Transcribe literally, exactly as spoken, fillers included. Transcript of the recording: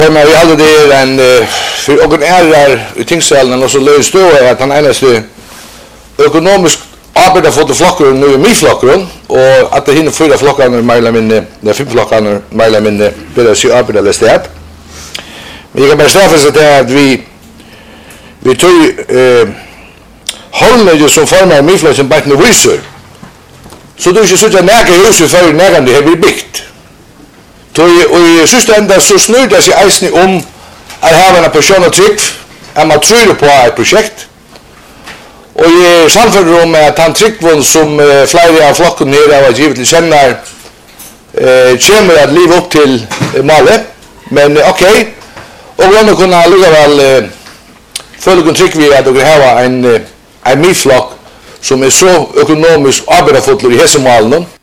Men vi hade det en för och en är i tingsalen och så löst då att han enaste ekonomiskt arbetar för flockar nu i min flockar och att det hinner fyra flockar med eller mindre det fem flockar med eller mindre det så arbetar det stat. Men jag kan bara säga så att vi vi tog eh håller ju som formar min flock som bara nu visar. Så du ska så att näga huset för nägande har vi byggt. Så i sista ända så snurrar sig eisen om att ha en person och trygg att man tror på ett projekt. Och i samfunnet om att han tryggvån som uh, flera av flocken nere har givet till kännar uh, kommer att leva upp till uh, målet. Men uh, okej. Okay. Och vi måste kunna lugga väl uh, följa trygg vid att vi har en, uh, en myflock som är så ekonomiskt arbetarfotlig i hälsomålen.